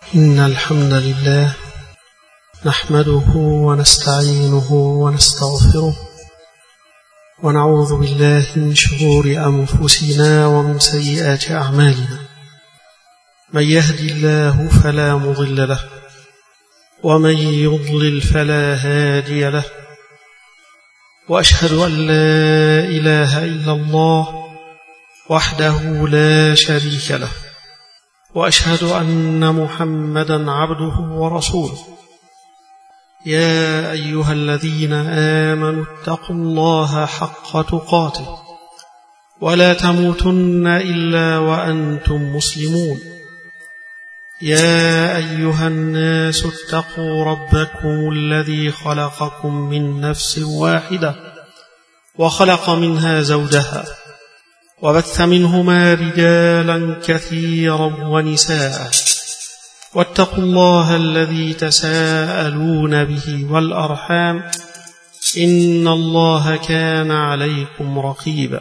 إن الحمد لله نحمده ونستعينه ونستغفره ونعوذ بالله من شرور أنفسنا ومن سيئات أعمالنا. من يهدي الله فلا مضل له ومن يضلل فلا هادي له، وأشهد أن لا إله إلا الله وحده لا شريك له، وأشهد أن محمدا عبده ورسوله. يا أيها الذين آمنوا اتقوا الله حق تقاته ولا تموتن إلا وأنتم مسلمون. يا أيها الناس اتقوا ربكم الذي خلقكم من نفس واحدة وخلق منها زوجها وبث منهما رجالا كثيرا ونساء، واتقوا الله الذي تساءلون به والأرحام إن الله كان عليكم رقيبا.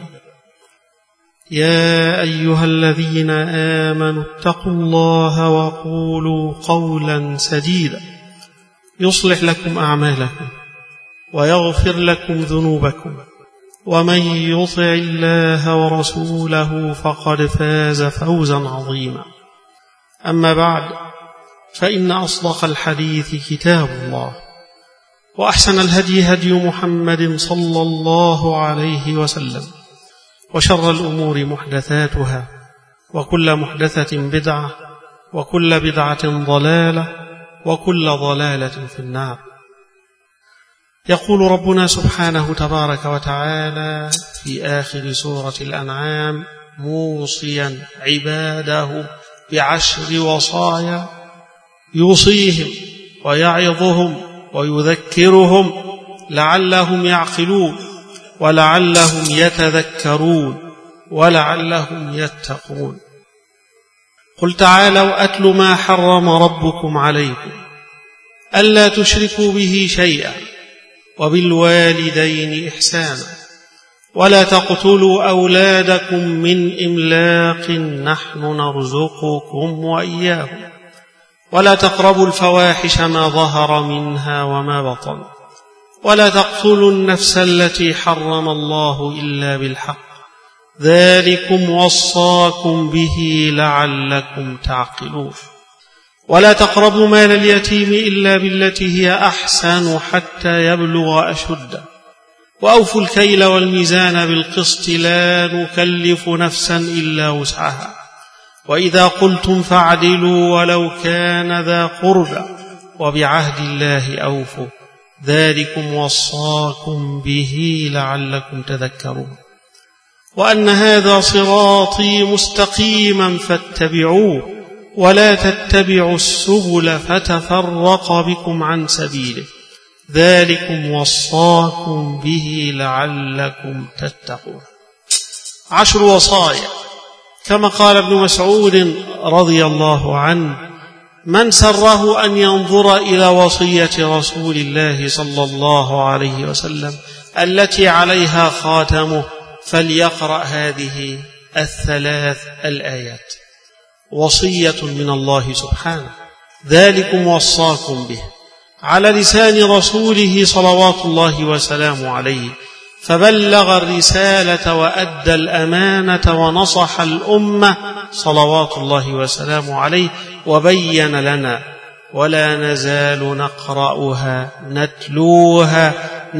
يا أيها الذين آمنوا اتقوا الله وقولوا قولا سديدا يصلح لكم أعمالكم ويغفر لكم ذنوبكم، ومن يطع الله ورسوله فقد فاز فوزا عظيما. أما بعد، فإن أصدق الحديث كتاب الله، وأحسن الهدي هدي محمد صلى الله عليه وسلم، وشر الأمور محدثاتها، وكل محدثة بدعة، وكل بدعة ضلالة، وكل ضلالة في النار. يقول ربنا سبحانه تبارك وتعالى في آخر سورة الأنعام موصيا عباده ب10 وصايا يوصيهم ويعظهم ويذكرهم لعلهم يعقلون ولعلهم يتذكرون ولعلهم يتقون. قل تعالوا أتل ما حرم ربكم عليكم ألا تشركوا به شيئا وبالوالدين إحسانا ولا تقتلوا أولادكم من إملاق نحن نرزقكم وإياهم ولا تقربوا الفواحش ما ظهر منها وما بطن ولا تقتلوا النفس التي حرم الله إلا بالحق ذلكم وصاكم به لعلكم تعقلون ولا تقربوا مال اليتيم إلا بالتي هي أحسن حتى يبلغ أشده وأوفوا الكيل والميزان بالقسط لا نكلف نفسا إلا وسعها وإذا قلتم فاعدلوا ولو كان ذا قربى وبعهد الله أوفوا ذلكم وصاكم به لعلكم تذكرون وأن هذا صراطي مستقيما فاتبعوه ولا تتبعوا السبل فتفرق بكم عن سبيله ذلكم وصاكم به لعلكم تتقون. 10 وصايا، كما قال ابن مسعود رضي الله عنه: من سره أن ينظر إلى وصية رسول الله صلى الله عليه وسلم التي عليها خاتمه فليقرأ هذه 3 الآيات. وصية من الله سبحانه، ذلكم وصاكم به، على لسان رسوله صلوات الله وسلامه عليه، فبلغ الرسالة وأدى الأمانة ونصح الأمة صلوات الله وسلامه عليه، وبين لنا ولا نزال نقرأها نتلوها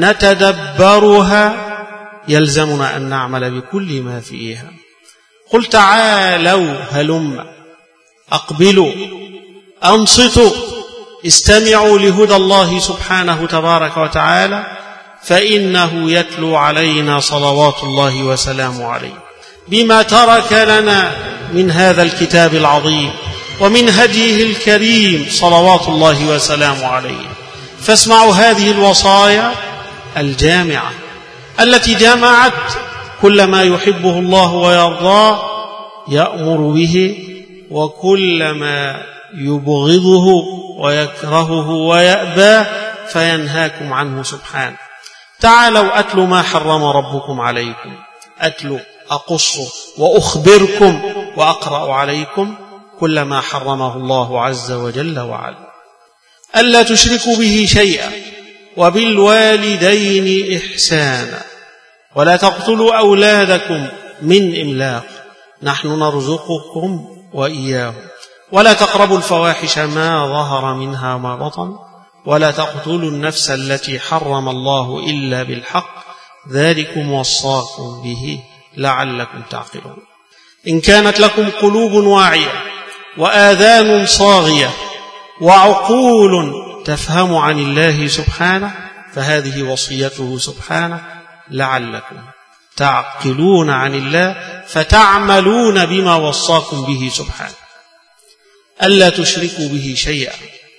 نتدبرها، يلزمنا أن نعمل بكل ما فيها. قل تعالوا هلم، أقبلوا، أنصتوا، استمعوا لهدى الله سبحانه تبارك وتعالى، فإنه يتلو علينا صلوات الله وسلامه عليه بما ترك لنا من هذا الكتاب العظيم ومن هديه الكريم صلوات الله وسلامه عليه. فاسمعوا هذه الوصايا الجامعة التي جمعت كل ما يحبه الله ويرضاه يأمر به، وكل ما يبغضه ويكرهه ويأباه فينهاكم عنه سبحانه. تعالوا أتلوا ما حرم ربكم عليكم، أتلوا أقص وأخبركم وأقرأ عليكم كل ما حرمه الله عز وجل وعلا. ألا تشركوا به شيئا، وبالوالدين إحسانا، ولا تقتلوا أولادكم من إملاق، نحن نرزقكم وإياهم، ولا تقربوا الفواحش ما ظهر منها وما بطن، ولا تقتلوا النفس التي حرم الله إلا بالحق، ذلكم وصاكم به لعلكم تعقلون. إن كانت لكم قلوب واعية وآذان صاغية وعقول تفهم عن الله سبحانه فهذه وصيته سبحانه لعلكم تعقلون عن الله فتعملون بما وصاكم به سبحانه. ألا تشركوا به شيئا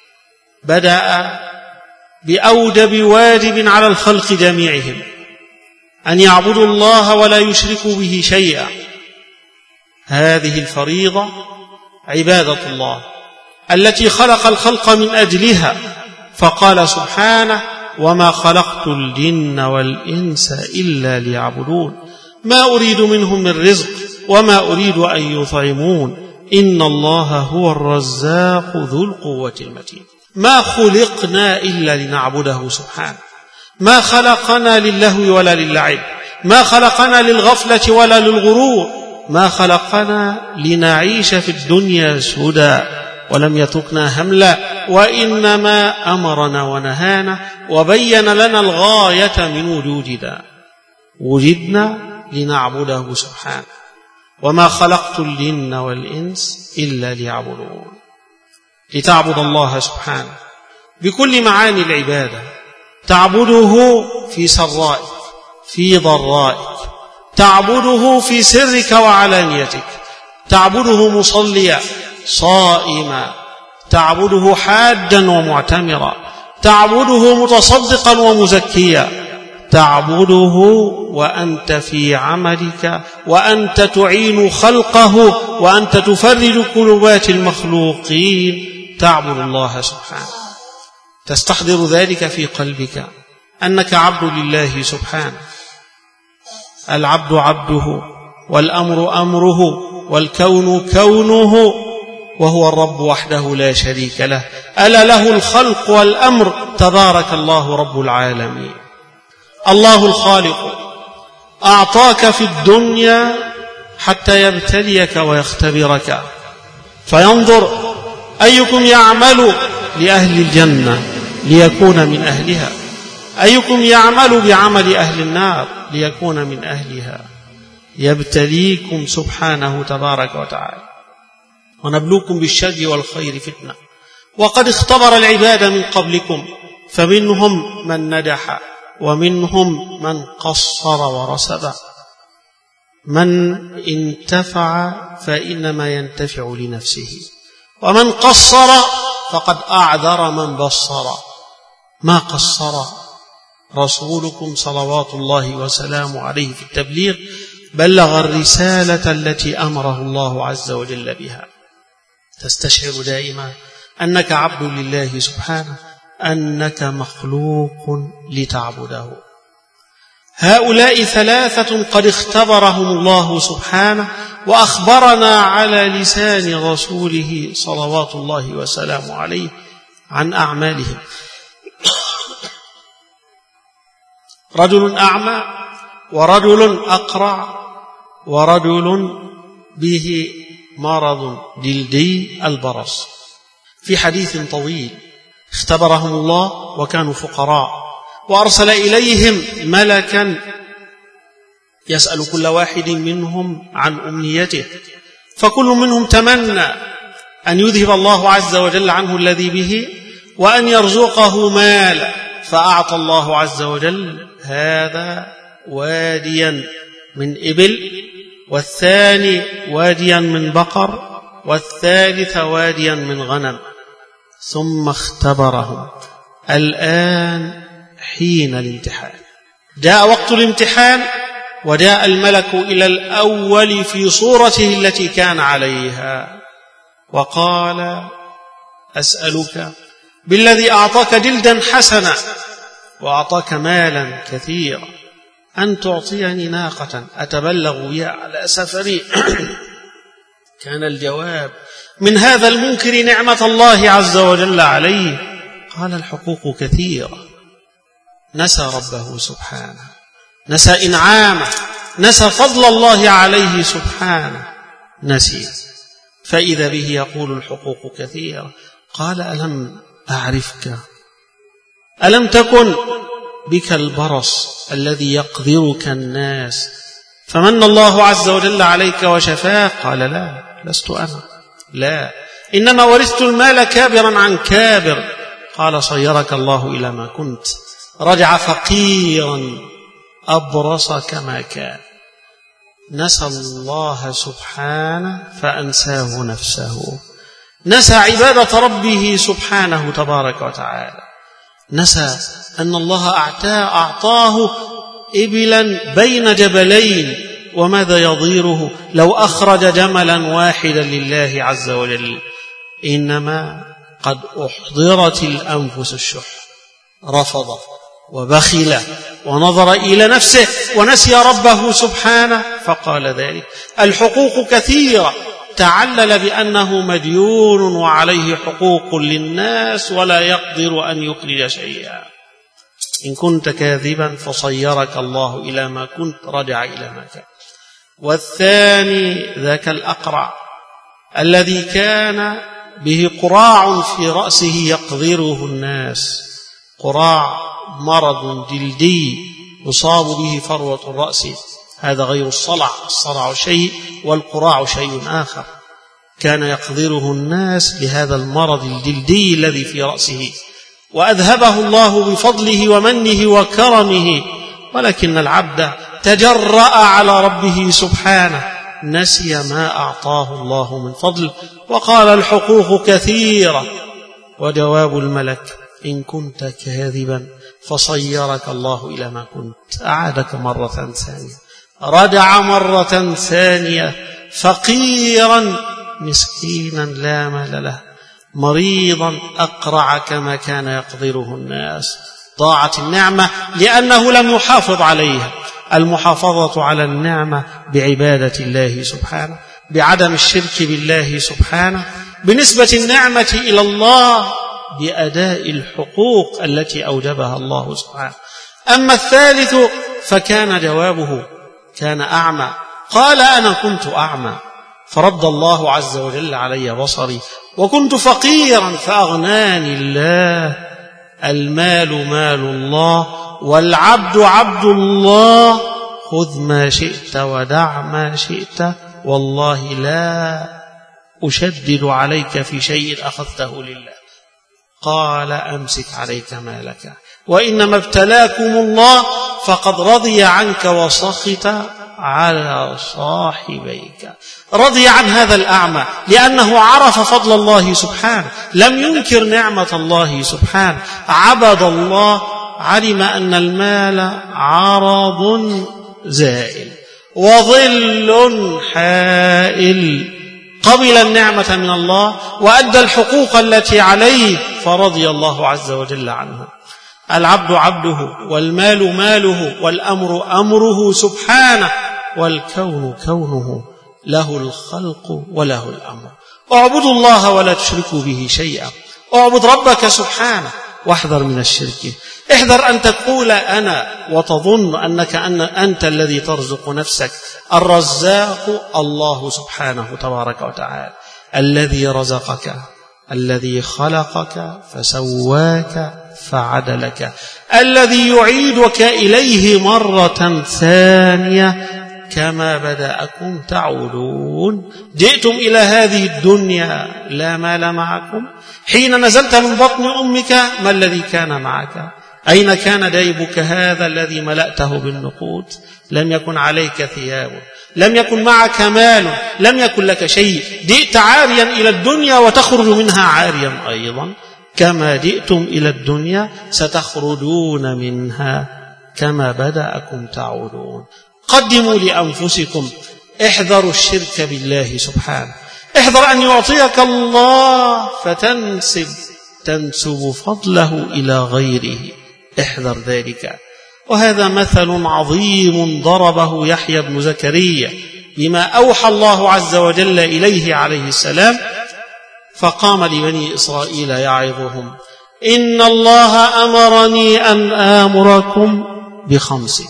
بدأ بأوجب واجب على الخلق جميعهم، أن يعبدوا الله ولا يشركوا به شيئا. هذه الفريضة عبادة الله التي خلق الخلق من أجلها، فقال سبحانه: وما خلقت الجن والإنس إلا ليعبدون ما أريد منهم من رزق وما أريد أن يطعمون إن الله هو الرزاق ذو القوة المتين. ما خلقنا إلا لنعبده سبحانه، ما خلقنا للهو ولا للعب، ما خلقنا للغفلة ولا للغرور، ما خلقنا لنعيش في الدنيا سدى ولم يتركنا هملا، وإنما أمرنا ونهانا وبين لنا الغاية من وجودنا، وجدنا لنعبده سبحانه. وما خلقت الجن والإنس إلا ليعبدون، لتعبد الله سبحانه بكل معاني العبادة، تعبده في سرائك في ضرائك، تعبده في سرك وعلانيتك، تعبده مصليا صائما، تعبده حاجا ومعتمرا، تعبده متصدقا ومزكيا، تعبده وأنت في عملك وأنت تعين خلقه وأنت تفرج كربات المخلوقين، تعبد الله سبحانه، تستحضر ذلك في قلبك أنك عبد لله سبحانه. العبد عبده والأمر أمره والكون كونه، وهو الرب وحده لا شريك له، ألا له الخلق والأمر، تبارك الله رب العالمين. الله الخالق أعطاك في الدنيا حتى يبتليك ويختبرك، فينظر أيكم يعمل لأهل الجنة ليكون من أهلها، أيكم يعمل بعمل أهل النار ليكون من أهلها. يبتليكم سبحانه تبارك وتعالى. ونبلوكم بالشر والخير فتنة، وقد اختبر العباد من قبلكم فمنهم من نجح ومنهم من قصر ورسب. من انتفع فإنما ينتفع لنفسه، ومن قصر فقد أعذر من بصر. ما قصر رسولكم صلوات الله وسلامه عليه في التبليغ، بلغ الرسالة التي أمره الله عز وجل بها. تستشعر دائما أنك عبد لله سبحانه، أنك مخلوق لتعبده. هؤلاء ثلاثة قد اختبرهم الله سبحانه وأخبرنا على لسان رسوله صلوات الله وسلامه عليه عن أعمالهم. رجل أعمى، ورجل أقرع، ورجل به مرض جلدي البرص. في حديث طويل اختبرهم الله وكانوا فقراء، وأرسل إليهم ملكا يسأل كل واحد منهم عن أمنيته، فكل منهم تمنى أن يذهب الله عز وجل عنه الذي به وأن يرزقه مالا، فأعطى الله عز وجل هذا واديا من إبل، والثاني واديا من بقر، والثالث واديا من غنم. ثم اختبرهم. الآن حين الامتحان، جاء وقت الامتحان، وجاء الملك إلى الأول في صورته التي كان عليها وقال: أسألك بالذي أعطاك جلدا حسنا وأعطاك مالا كثيرا أن تعطيني ناقة أتبلغ بها على سفري. كان الجواب: من هذا المنكر نعمة الله عز وجل عليه؟ قال الحقوق كثيرة. نسى ربه سبحانه، نسى إنعامه، نسى فضل الله عليه سبحانه، نسي. فإذا به يقول الحقوق كثيرة. قال ألم أعرفك؟ ألم تكن بك البرص الذي يقذرك الناس فمن الله عز وجل عليك وشفاك؟ قال لا، لست أنا، لا، إنما ورثت المال كابرا عن كابر. قال صيرك الله إلى ما كنت. رجع فقيرا أبرص كما كان. نسى الله سبحانه فأنساه نفسه، نسى عبادة ربه سبحانه تبارك وتعالى، نسى أن الله أعطاه إبلا بين جبلين، وماذا يضيره لو أخرج جملا واحدا لله عز وجل؟ إنما قد أحضرت الأنفس الشح، رفض وبخل ونظر إلى نفسه ونسي ربه سبحانه فقال ذلك. الحقوق كثيرة. تعلل بأنه مديون وعليه حقوق للناس ولا يقدر أن يخرج شيئا. إن كنت كاذبا فصيرك الله إلى ما كنت، رجع إلى ما كان. والثاني ذاك الأقرع الذي كان به قراع في رأسه يقذره الناس، قراع مرض جلدي يصاب به فروة الرأس، هذا غير الصلع، الصلع شيء والقراع شيء آخر. كان يقذره الناس بهذا المرض الجلدي الذي في رأسه، وأذهبه الله بفضله ومنه وكرمه، ولكن العبد تجرأ على ربه سبحانه، نسي ما أعطاه الله من فضل وقال الحقوق كثيرة. وجواب الملك إن كنت كاذبا فصيرك الله إلى ما كنت، أعادك مرة ثانية، رجع مرة ثانية فقيرا مسكينا لا مال له، مريضا أقرع كما كان يقدره الناس. ضاعت النعمة لأنه لم يحافظ عليها. المحافظة على النعمة بعبادة الله سبحانه، بعدم الشرك بالله سبحانه، بنسبة النعمة إلى الله، بأداء الحقوق التي أوجبها الله سبحانه. أما الثالث فكان جوابه كان أعمى. قال أنا كنت أعمى فرد الله عز وجل علي بصري، وكنت فقيرا فأغناني الله. المال مال الله والعبد عبد الله، خذ ما شئت ودع ما شئت، والله لا أشدد عليك في شيء أخذته لله. قال أمسك عليك مالك، وإنما ابتلاكم الله فقد رضي عنك وسخط على صاحبيك. رضي عن هذا الأعمى لأنه عرف فضل الله سبحانه، لم ينكر نعمة الله سبحانه، عبد الله، علم أن المال عرض زائل وظل حائل، قبل النعمة من الله وأدى الحقوق التي عليه فرضي الله عز وجل عنه. العبد عبده والمال ماله والأمر أمره سبحانه، والكون كونه، له الخلق وله الأمر. اعبدوا الله ولا تشركوا به شيئا، اعبد ربك سبحانه واحذر من الشرك. احذر أن تقول أنا وتظن أنك أنت الذي ترزق نفسك. الرزاق الله سبحانه تبارك وتعالى، الذي رزقك، الذي خلقك فسواك فعدلك، الذي يعيدك إليه مرة ثانية كما بدأكم تعودون. جئتم إلى هذه الدنيا لا مال معكم. حين نزلت من بطن أمك ما الذي كان معك؟ أين كان ديبك هذا الذي ملأته بالنقود؟ لم يكن عليك ثياب، لم يكن معك مال، لم يكن لك شيء. جئت عاريا إلى الدنيا وتخرج منها عاريا أيضا. كما جئتم إلى الدنيا ستخرجون منها كما بدأكم تعودون. قدموا لأنفسكم. احذروا الشرك بالله سبحانه. احذر أن يعطيك الله تنسب فضله إلى غيره. احذر ذلك. وهذا مثل عظيم ضربه يحيى بن زكريا بما أوحى الله عز وجل إليه عليه السلام فقام لبني إسرائيل يعظهم: إن الله أمرني أن آمركم ب5،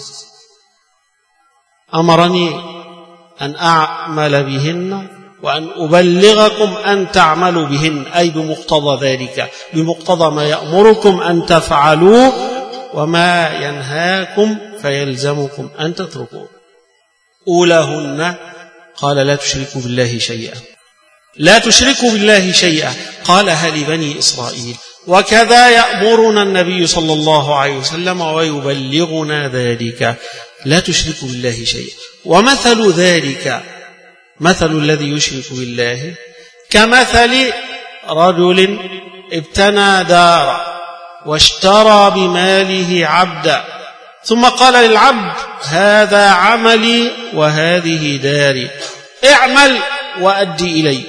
أمرني أن أعمل بهن وأن أبلغكم أن تعملوا بهن، أي بمقتضى ذلك، بمقتضى ما يأمركم أن تفعلوا وما ينهاكم فيلزمكم أن تتركوا. أولاهن قال: لا تشركوا بالله شيئا، لا تشركوا بالله شيئا، قالها لبني إسرائيل، وكذا يأمرنا النبي صلى الله عليه وسلم ويبلغنا ذلك: لا تشركوا بالله شيئا. ومثل ذلك، مثل الذي يشرك بالله كمثل رجل ابتنى دارا واشترى بماله عبدا، ثم قال للعبد: هذا عملي وهذه داري، اعمل وأدي إلي.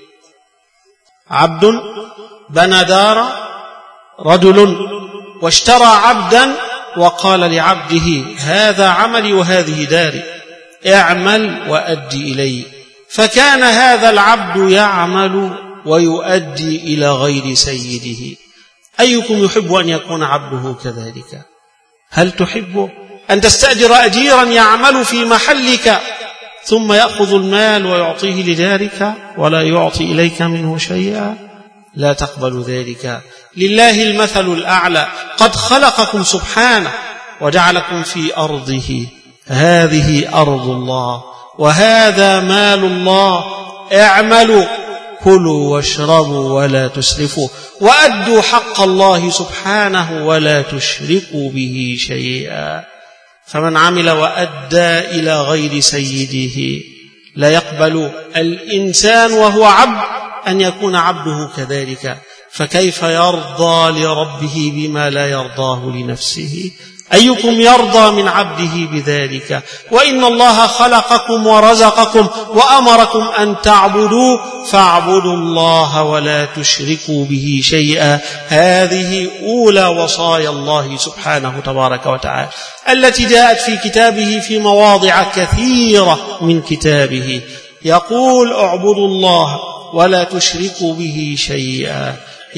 عبد بنى دارا، رجل واشترى عبدا وقال لعبده: هذا عملي وهذه داري، اعمل وأدي إلي. فكان هذا العبد يعمل ويؤدي إلى غير سيده. أيكم يحب أن يكون عبده كذلك؟ هل تحب أن تستأجر أجيرا يعمل في محلك ثم يأخذ المال ويعطيه لجارك ولا يعطي إليك منه شيئا؟ لا تقبل ذلك. لله المثل الأعلى، قد خلقكم سبحانه وجعلكم في أرضه، هذه أرض الله وهذا مال الله، اعملوا كلوا واشربوا ولا تسرفوا، وأدوا حق الله سبحانه ولا تشركوا به شيئا. فمن عمل وأدى إلى غير سيده لا يقبل الإنسان وهو عبد أن يكون عبده كذلك، فكيف يرضى لربه بما لا يرضاه لنفسه؟ أيكم يرضى من عبده بذلك؟ وإن الله خلقكم ورزقكم وأمركم أن تعبدوا، فاعبدوا الله ولا تشركوا به شيئا. هذه أولى وصايا الله سبحانه تبارك وتعالى التي جاءت في كتابه في مواضع كثيرة من كتابه. يقول: اعبدوا الله ولا تشركوا به شيئا.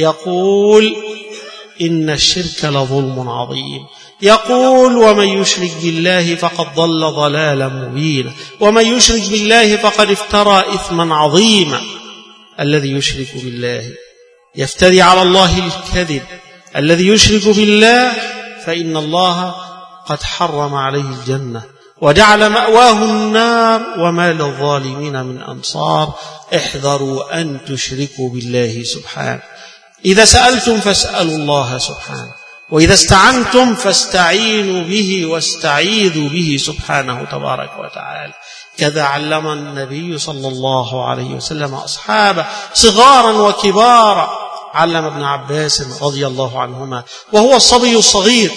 يقول: إن الشرك لظلم عظيم. يقول: ومن يشرك بالله فقد ضل ضلالا مبينا. ومن يشرك بالله فقد افترى إثما عظيما. الذي يشرك بالله يفتري على الله الكذب. الذي يشرك بالله فإن الله قد حرم عليه الجنة وجعل مأواه النار وما للظالمين من أنصار. احذروا أن تشركوا بالله سبحانه. إذا سألتم فاسألوا الله سبحانه، وإذا استعنتم فاستعينوا به واستعيذوا به سبحانه تبارك وتعالى. كذا علم النبي صلى الله عليه وسلم أصحابه صغارا وكبارا. علم ابن عباس رضي الله عنهما وهو الصبي الصغير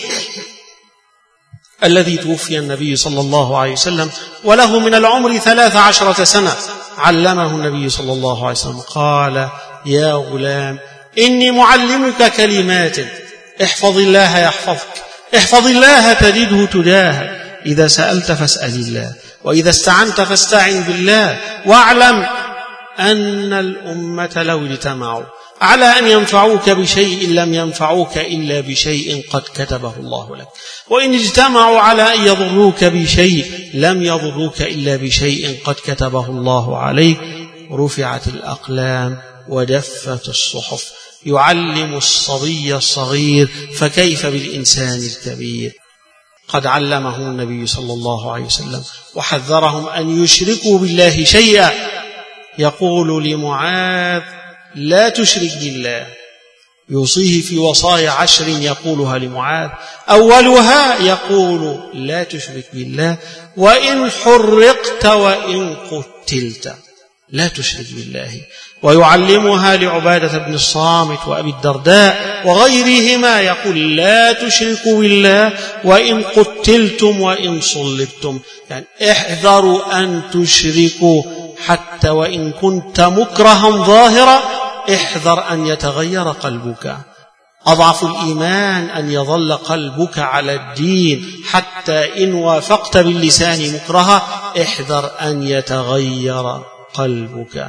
الذي توفي النبي صلى الله عليه وسلم وله من العمر 13 سنة. علمه النبي صلى الله عليه وسلم قال: يا غلام إني معلمك كلمات، احفظ الله يحفظك، احفظ الله تجده تجاهك، إذا سألت فاسأل الله، وإذا استعنت فاستعن بالله، واعلم أن الأمة لو اجتمعوا على أن ينفعوك بشيء لم ينفعوك إلا بشيء قد كتبه الله لك، وإن اجتمعوا على أن يضروك بشيء لم يضروك إلا بشيء قد كتبه الله عليك. رفعت الأقلام وجفت الصحف. يعلم الصبي الصغير فكيف بالإنسان الكبير؟ قد علمه النبي صلى الله عليه وسلم وحذرهم أن يشركوا بالله شيئا. يقول لمعاذ: لا تشرك بالله. يوصيه في وصايا 10 يقولها لمعاذ، أولها يقول: لا تشرك بالله، وإن حرقت وإن قتلت لا تشرك بالله. ويعلمها لعبادة بن الصامت وأبي الدرداء وغيرهما، يقول: لا تشركوا بالله وإن قتلتم وإن صلبتم. يعني احذروا أن تشركوا، حتى وإن كنت مكرها ظاهرا احذر أن يتغير قلبك. أضعف الإيمان أن يظل قلبك على الدين، حتى إن وافقت باللسان مكرها احذر أن يتغير قلبك.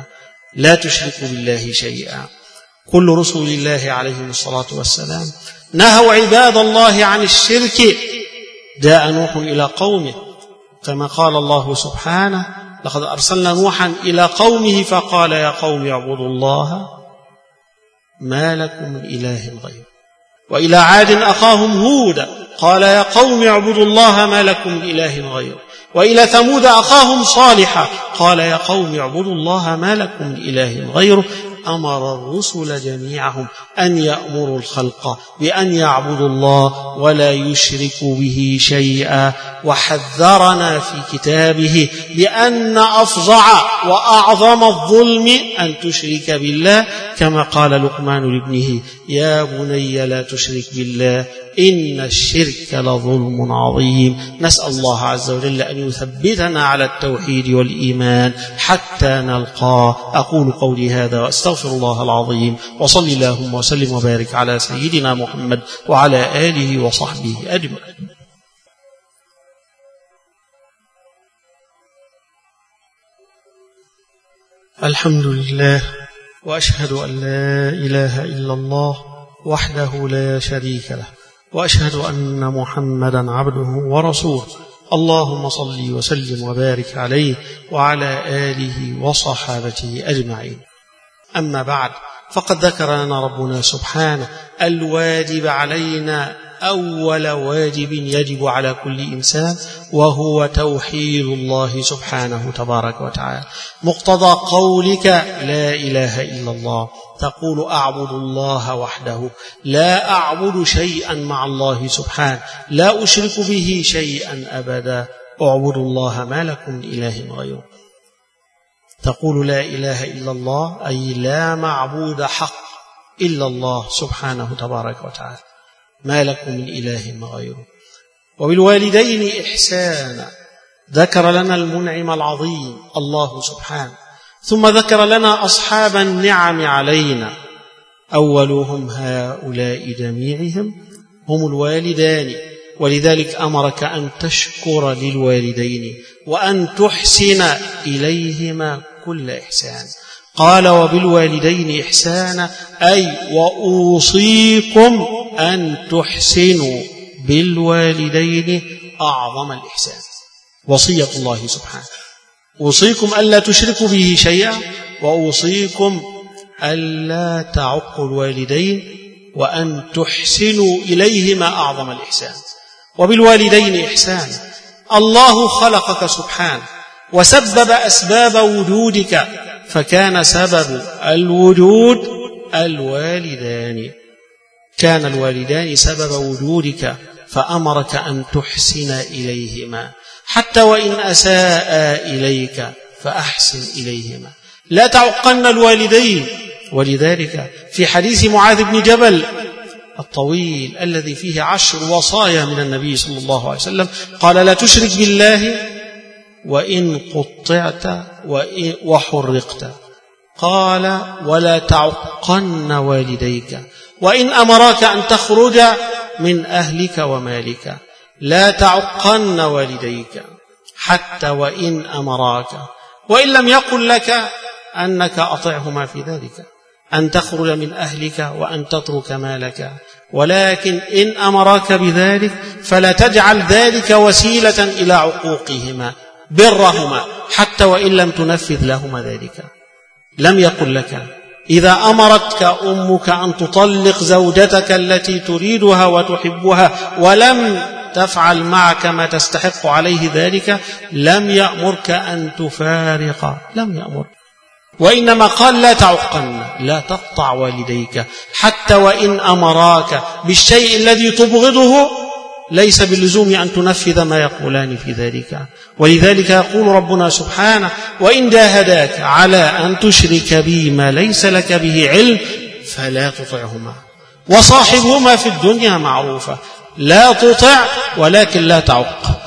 لا تشركوا بالله شيئا. كل رسل الله عليهم الصلاة والسلام نهوا عباد الله عن الشرك. جاء نوح إلى قومه كما قال الله سبحانه: لقد أرسلنا نوحا إلى قومه فقال يا قوم اعبدوا الله ما لكم من إله غيره. وإلى عاد أخاهم هودا قال يا قوم اعبدوا الله ما لكم من إله غيره. وإلى ثمود أخاهم صالحا قال يا قوم اعبدوا الله ما لكم من إله غيره. أمر الرسل جميعهم أن يأمروا الخلق بأن يعبدوا الله ولا يشركوا به شيئا. وحذرنا في كتابه بأن أفظع وأعظم الظلم أن تشرك بالله، كما قال لقمان لابنه: يا بني لا تشرك بالله إن الشرك لظلم عظيم. نسأل الله عز وجل أن يثبتنا على التوحيد والإيمان حتى نلقاه. أقول قولي هذا وأستغفر الله العظيم، وصل اللهم وسلم وبارك على سيدنا محمد وعلى آله وصحبه أجمعين. الحمد لله، وأشهد أن لا إله إلا الله وحده لا شريك له، وأشهد أن محمدا عبده ورسوله. اللهم صل وسلم وبارك عليه وعلى آله وصحابته أجمعين. أما بعد، فقد ذكر لنا ربنا سبحانه الواجب علينا، أول واجب يجب على كل إنسان، وهو توحيد الله سبحانه تبارك وتعالى. مقتضى قولك لا إله إلا الله تقول أعبد الله وحده، لا أعبد شيئا مع الله سبحانه، لا أشرك به شيئا أبدا. أعبد الله ما لكم من إله غيره. تقول لا إله إلا الله أي لا معبود حق إلا الله سبحانه تبارك وتعالى، ما لكم من إله غيره. وبالوالدين إحسانا، ذكر لنا المنعم العظيم الله سبحانه، ثم ذكر لنا أصحاب النعم علينا. أولهم هؤلاء جميعهم هم الوالدان، ولذلك أمرك أن تشكر للوالدين وأن تحسن إليهما كل إحسان. قال وبالوالدين إحسانا أي وأوصيكم أن تحسنوا بالوالدين أعظم الإحسان. وصية الله سبحانه: أوصيكم ألا تشركوا به شيئا، وأوصيكم ألا تعقوا الوالدين، وأن تحسنوا إليهما أعظم الإحسان. وبالوالدين إحسانا، الله خلقك سبحانه وسبب أسباب وجودك، فكان سبب الوجود الوالدان، كان الوالدان سبب وجودك، فأمرك أن تحسن إليهما، حتى وإن أساء إليك فأحسن إليهما، لا تعقن الوالدين. ولذلك في حديث معاذ بن جبل الطويل الذي فيه 10 وصايا من النبي صلى الله عليه وسلم، قال لا تشرك بالله وإن قطعت وحرقت، قال ولا تعقن والديك وإن أمراك أن تخرج من أهلك ومالك، لا تعقن والديك حتى وإن أمراك، وإن لم يقل لك أنك أطعهما في ذلك، أن تخرج من أهلك وأن تترك مالك، ولكن إن أمراك بذلك فلا تجعل ذلك وسيلة إلى عقوقهما، برهما حتى وإن لم تنفذ لهما ذلك. لم يقل لك إذا أمرتك أمك أن تطلق زوجتك التي تريدها وتحبها ولم تفعل معك ما تستحق عليه ذلك، لم يأمرك أن تفارق، لم يأمر، وإنما قال لا تعقن، لا تقطع والديك حتى وإن أمراك بالشيء الذي تبغضه، ليس باللزوم أن تنفذ ما يقولان في ذلك. ولذلك يقول ربنا سبحانه وإن جاهداك على أن تشرك بي ما ليس لك به علم فلا تطعهما وصاحبهما في الدنيا معروفة. لا تطع ولكن لا تعق،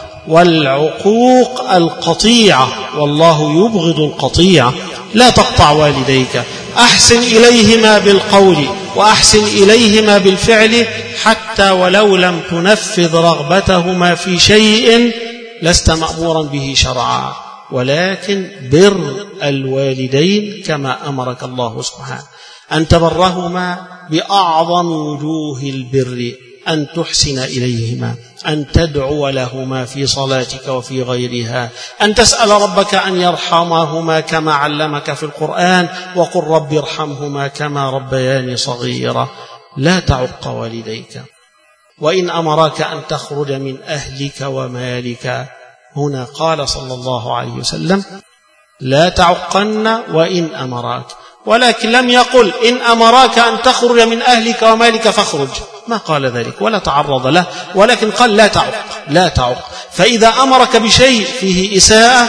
والعقوق القطيعة، والله يبغض القطيعة. لا تقطع والديك، أحسن إليهما بالقول وأحسن إليهما بالفعل، حتى ولو لم تنفذ رغبتهما في شيء لست مأمورا به شرعا. ولكن بر الوالدين كما أمرك الله سبحانه أن تبرهما بأعظم وجوه البر، أن تحسن إليهما، أن تدعو لهما في صلاتك وفي غيرها، أن تسأل ربك أن يرحمهما كما علمك في القرآن وقل رب ارحمهما كما ربياني صغيرا. لا تعق والديك. وإن أمرك أن تخرج من أهلك ومالك، هنا قال صلى الله عليه وسلم لا تعقن وإن أمراك، ولكن لم يقل إن أمراك أن تخرج من أهلك ومالك فاخرج، ما قال ذلك ولا تعرض له، ولكن قال لا تعق. لا تعق. فإذا أمرك بشيء فيه إساءة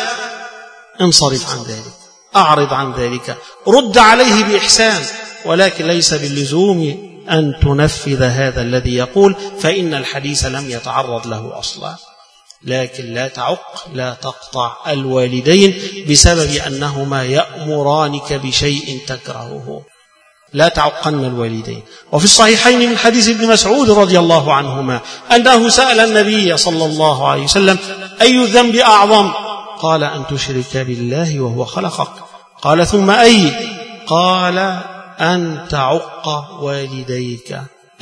انصرف عن ذلك، أعرض عن ذلك، رد عليه بإحسان، ولكن ليس باللزوم أن تنفذ هذا الذي يقول، فإن الحديث لم يتعرض له أصلا. لكن لا تعق، لا تقطع الوالدين بسبب أنهما يأمرانك بشيء تكرهه. لا تعقن الوالدين. وفي الصحيحين من حديث ابن مسعود رضي الله عنهما أنه سأل النبي صلى الله عليه وسلم أي الذنب أعظم؟ قال أن تشرك بالله وهو خلقك. قال ثم أي؟ قال أن تعق والديك،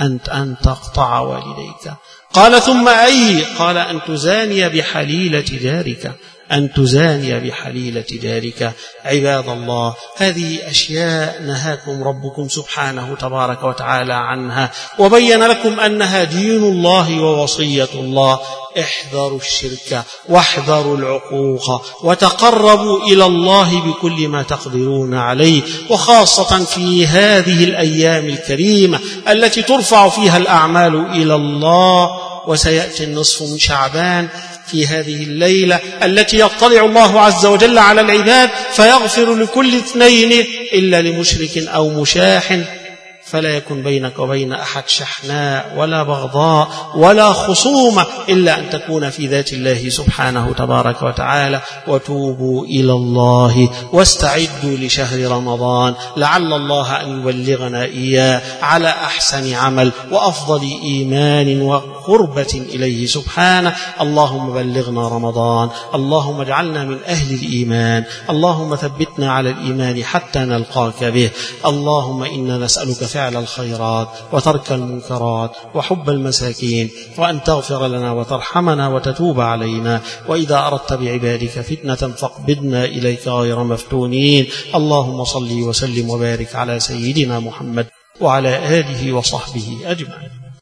أن تقطع والديك. قال ثم أي؟ قال أن تزاني بحليلة جارك، أن تزاني بحليلة جارك. عباد الله، هذه أشياء نهاكم ربكم سبحانه تبارك وتعالى عنها، وبين لكم أنها دين الله ووصية الله. احذروا الشرك واحذروا العقوق، وتقربوا إلى الله بكل ما تقدرون عليه، وخاصة في هذه الأيام الكريمة التي ترفع فيها الأعمال إلى الله. وسيأتي النصف من شعبان في هذه الليلة التي يطلع الله عز وجل على العباد فيغفر لكل اثنين إلا لمشرك أو مشاح، فلا يكن بينك وبين أحد شحناء ولا بغضاء ولا خصومة إلا أن تكون في ذات الله سبحانه تبارك وتعالى. وتوبوا إلى الله واستعدوا لشهر رمضان، لعل الله أن يبلغنا إياه على أحسن عمل وأفضل إيمان وقربة إليه سبحانه. اللهم بلغنا رمضان، اللهم اجعلنا من أهل الإيمان، اللهم ثبتنا على الإيمان حتى نلقاك به. اللهم إنا نسألك فعل الخيرات وترك المنكرات وحب المساكين، وأن تغفر لنا وترحمنا وتتوب علينا، وإذا أردت بعبادك فتنة فاقبضنا إليك غير مفتونين. اللهم صل وسلم وبارك على سيدنا محمد وعلى آله وصحبه أجمعين.